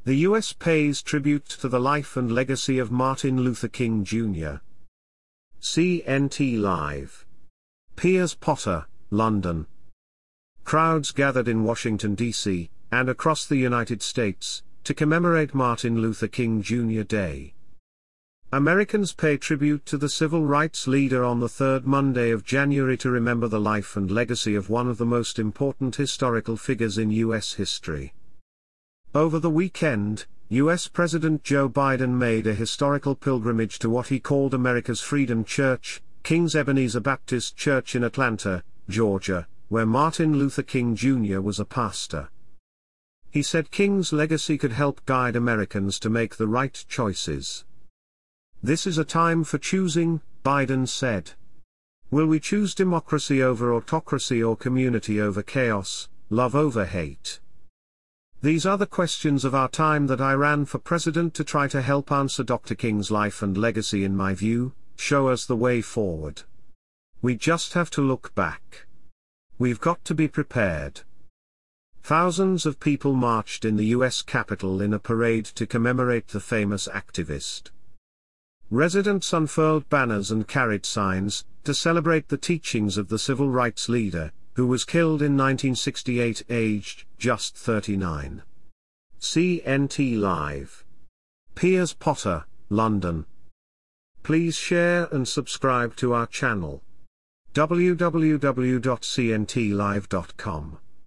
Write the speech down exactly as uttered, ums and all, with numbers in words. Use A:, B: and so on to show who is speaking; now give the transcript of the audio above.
A: The U S pays tribute to the life and legacy of Martin Luther King Junior C N T Live. Piers Potter, London. Crowds gathered in Washington, D C, and across the United States, to commemorate Martin Luther King Junior Day. Americans pay tribute to the civil rights leader on the third Monday of January to remember the life and legacy of one of the most important historical figures in U S history. Over the weekend, U S President Joe Biden made a historical pilgrimage to what he called America's Freedom Church, King's Ebenezer Baptist Church in Atlanta, Georgia, where Martin Luther King Junior was a pastor. He said King's legacy could help guide Americans to make the right choices. "This is a time for choosing," Biden said. "Will we choose democracy over autocracy or community over chaos, love over hate? These are the questions of our time that I ran for president to try to help answer. Doctor King's life and legacy, in my view, show us the way forward. We just have to look back. We've got to be prepared." Thousands of people marched in the U S Capitol in a parade to commemorate the famous activist. Residents unfurled banners and carried signs, to celebrate the teachings of the civil rights leader, who was killed in nineteen sixty-eight aged just thirty-nine. C N T Live. Piers Potter, London. Please share and subscribe to our channel. w w w dot c n t live dot com